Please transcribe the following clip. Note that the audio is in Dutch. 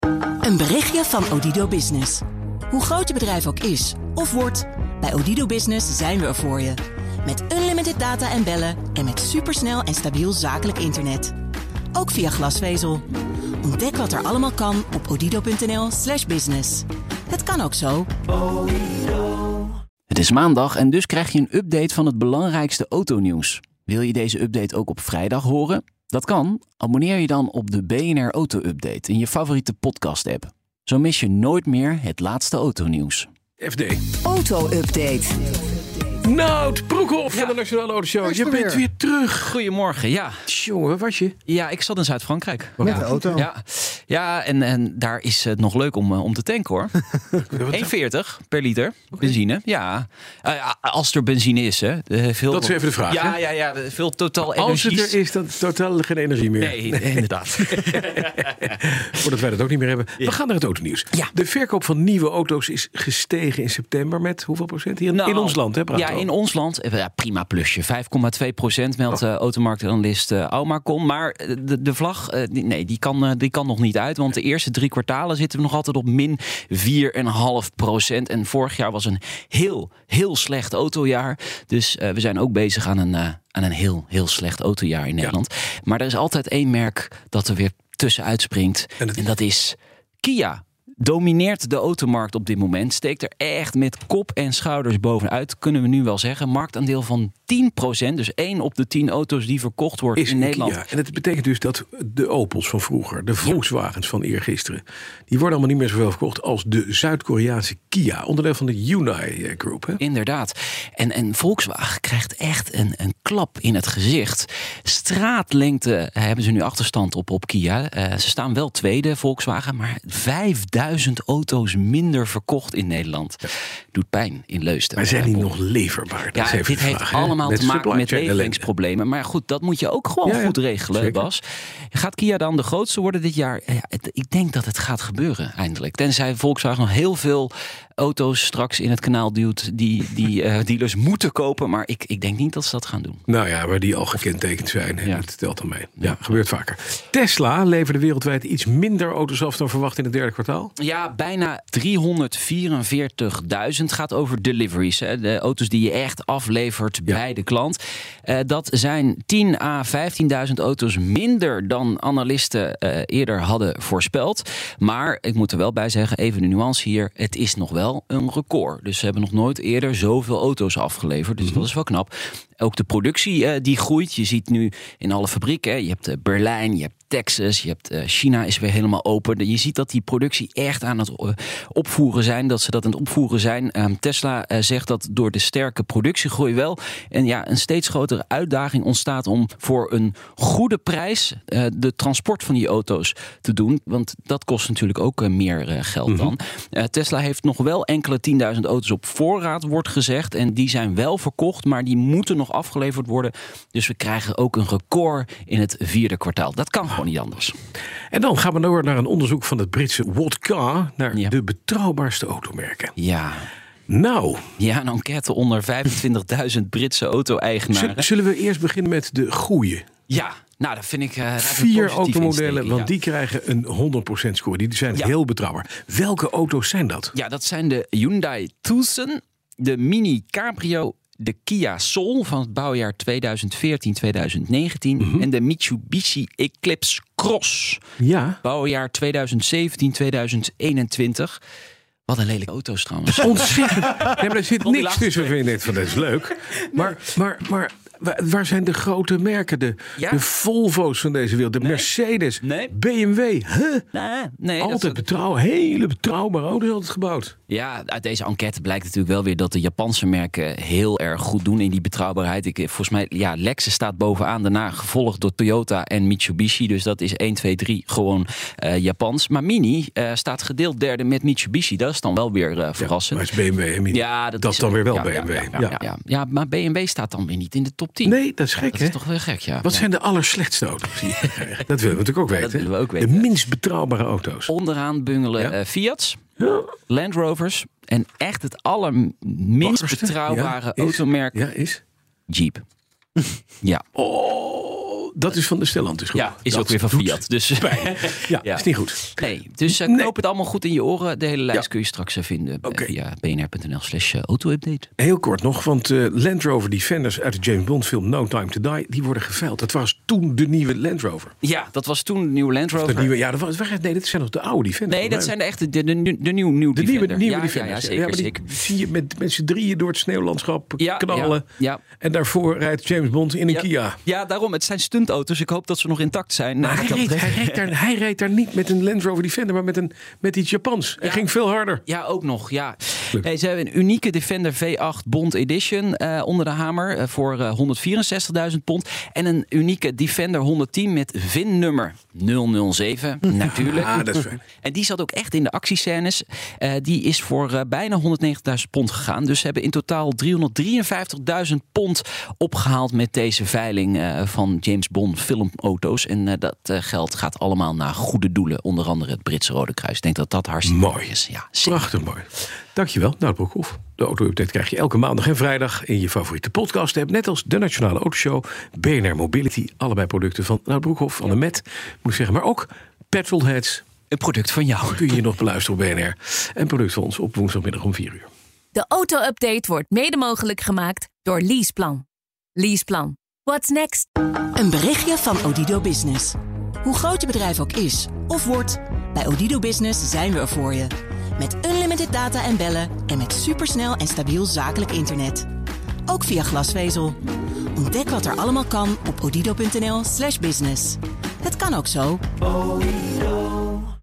Een berichtje van Odido Business. Hoe groot je bedrijf ook is of wordt, bij Odido Business zijn we er voor je. Met unlimited data en bellen en met supersnel en stabiel zakelijk internet. Ook via glasvezel. Ontdek wat er allemaal kan op odido.nl/business. Het kan ook zo. Het is maandag en dus krijg je een update van het belangrijkste autonieuws. Wil je deze update ook op vrijdag horen? Dat kan. Abonneer je dan op de BNR Auto Update in je favoriete podcast-app. Zo mis je nooit meer het laatste autonieuws. FD. Auto-update. Nout Broekhoff van de Nationale Autoshow. Je bent weer terug. Goedemorgen, ja. Jongen, waar was je? Ja, ik zat in Zuid-Frankrijk. Met de auto? Ja, en daar is het nog leuk om te tanken, hoor. 1,40 per liter benzine. Ja, als er benzine is, hè. Veel, Dat is even de vraag. Ja, veel totaal Als energie. het er is, dan totaal geen energie meer. Nee, inderdaad. Voordat wij dat ook niet meer hebben. We gaan naar het autonieuws. Ja. De verkoop van nieuwe auto's is gestegen in september met hoeveel procent? Hier in ons land, hè? Ja, in ons land. Ja, prima plusje. 5,2% meldt automarktanalist Aumacon. Maar de vlag, die kan nog niet uit. Want de eerste 3 kwartalen zitten we nog altijd op min 4,5%. En vorig jaar was een heel slecht autojaar. Dus we zijn ook bezig aan een heel slecht autojaar in Nederland. Maar er is altijd één merk dat er weer tussenuit springt. En dat is Kia. Domineert de automarkt op dit moment. Steekt er echt met kop en schouders bovenuit, kunnen we nu wel zeggen. Marktaandeel van 10%. Dus 1 op de 10 auto's die verkocht wordt is in Nederland. Kia. En dat betekent dus dat de Opels van vroeger, de Volkswagens van eergisteren, die worden allemaal niet meer zoveel verkocht als de Zuid-Koreaanse Kia. Onderdeel van de Hyundai Group. Hè? Inderdaad. En Volkswagen krijgt echt een klap in het gezicht. Straatlengte hebben ze nu achterstand op Kia. Ze staan wel tweede, Volkswagen, maar 5000 auto's minder verkocht in Nederland. Ja. Doet pijn in Leusden. Maar zijn die nog leverbaar? Dat Ja, dit heeft allemaal te maken met leveringsproblemen. Maar goed, dat moet je ook gewoon goed regelen, zeker. Bas. Gaat Kia dan de grootste worden dit jaar? Ja, ik denk dat het gaat gebeuren eindelijk. Tenzij Volkswagen nog heel veel auto's straks in het kanaal duwt die dealers moeten kopen. Maar ik denk niet dat ze dat gaan doen. Nou ja, waar die al gekendtekend zijn. Ja. Dat telt dan mee. Ja, gebeurt vaker. Tesla leverde wereldwijd iets minder auto's af dan verwacht in het derde kwartaal. Ja, bijna 344.000 gaat over deliveries. Hè. De auto's die je echt aflevert bij de klant. Dat zijn 10.000 à 15.000 auto's minder dan analisten eerder hadden voorspeld. Maar ik moet er wel bij zeggen, even de nuance hier. Het is nog wel een record. Dus ze hebben nog nooit eerder zoveel auto's afgeleverd. Dus dat is wel knap. Ook de productie die groeit. Je ziet nu in alle fabrieken. Je hebt Berlijn, je hebt Texas, je hebt China is weer helemaal open. Je ziet dat die productie echt aan het opvoeren zijn. Dat ze dat aan het opvoeren zijn. Tesla zegt dat door de sterke productiegroei wel een steeds grotere uitdaging ontstaat om voor een goede prijs de transport van die auto's te doen. Want dat kost natuurlijk ook meer geld dan. Tesla heeft nog wel enkele 10.000 auto's op voorraad, wordt gezegd. En die zijn wel verkocht, maar die moeten nog afgeleverd worden. Dus we krijgen ook een record in het vierde kwartaal. Dat kan gewoon niet anders. En dan gaan we door naar een onderzoek van het Britse What Car naar de betrouwbaarste automerken. Ja. Nou. Ja, een enquête onder 25.000 Britse auto-eigenaren. Zullen we eerst beginnen met de goeie? Ja. Nou, dat vind ik 4 automodellen, want die krijgen een 100% score. Die zijn heel betrouwbaar. Welke auto's zijn dat? Ja, dat zijn de Hyundai Tucson, de Mini Cabrio, de Kia Soul van het bouwjaar 2014-2019 en de Mitsubishi Eclipse Cross, bouwjaar 2017-2021. Wat een lelijke auto's trouwens. Ontzettend. Ja, maar er zit niks tussen, vind ik. Van, dat is leuk. Maar waar zijn de grote merken? De Volvo's van deze wereld. De Mercedes. BMW. Nee, altijd hele betrouwbare auto's altijd gebouwd. Ja, uit deze enquête blijkt natuurlijk wel weer dat de Japanse merken heel erg goed doen in die betrouwbaarheid. Volgens mij, Lexus staat bovenaan. Daarna gevolgd door Toyota en Mitsubishi. Dus dat is 1, 2, 3 gewoon Japans. Maar Mini staat gedeeld derde met Mitsubishi. Dat is dan wel weer verrassend. Maar het is BMW en Mini. Ja, dat is dan weer wel BMW. Ja, maar BMW staat dan weer niet in de top 10. Nee, dat is gek, hè? Dat is toch wel gek, ja. Wat zijn de allerslechtste auto's? Dat willen we natuurlijk ook weten. Dat willen we ook weten. De minst betrouwbare auto's. Onderaan bungelen Fiat's, Land Rovers en echt het allerminst betrouwbare automerk is Jeep. Ja. Oh, dat is van de Stellantis groep. Ja, is dat ook weer van Fiat. Dus ja, is niet goed. Nee, dus knoop het allemaal goed in je oren. De hele lijst kun je straks vinden via bnr.nl/auto-update. Heel kort nog, want Land Rover Defenders uit de James Bond film No Time to Die, die worden geveild. Dat was toen de nieuwe Land Rover. Ja, dat was toen de nieuwe Land Rover. Dat zijn nog de oude Defenders. Nee, dat zijn de echte, de nieuwe Defender. Nieuwe Defenders. Ja, zeker. Die zie je met z'n drieën door het sneeuwlandschap knallen. Ja. En daarvoor rijdt James Bond in een Kia. Ja, daarom. Het zijn stuntauto's. Ik hoop dat ze nog intact zijn. Maar hij reed daar niet met een Land Rover Defender, maar met iets Japans. Hij ging veel harder. Ja, ook nog. Ja. Hey, ze hebben een unieke Defender V8 Bond Edition onder de hamer voor £164.000. En een unieke Defender 110 met VIN-nummer 007. Natuurlijk. Dat is fijn. En die zat ook echt in de actiescènes. Die is voor bijna £190.000 gegaan. Dus ze hebben in totaal £353.000 opgehaald met deze veiling van James Bond filmauto's. En dat geld gaat allemaal naar goede doelen. Onder andere het Britse Rode Kruis. Ik denk dat dat hartstikke mooi is. Ja, prachtig mooi. Dankjewel, Nout Broekhoff. De auto-update krijg je elke maandag en vrijdag in je favoriete podcast app. Net als de Nationale Autoshow, BNR Mobility. Allebei producten van Nout Broekhoff, van de Met, moet ik zeggen. Maar ook Petrolheads. Een product van jou. Kun je hier nog beluisteren op BNR. En product van ons op woensdagmiddag om 4 uur. De auto-update wordt mede mogelijk gemaakt door Leaseplan. Leaseplan. What's next? Een berichtje van Odido Business. Hoe groot je bedrijf ook is of wordt, bij Odido Business zijn we er voor je. Met unlimited data en bellen en met supersnel en stabiel zakelijk internet. Ook via glasvezel. Ontdek wat er allemaal kan op odido.nl/business. Het kan ook zo.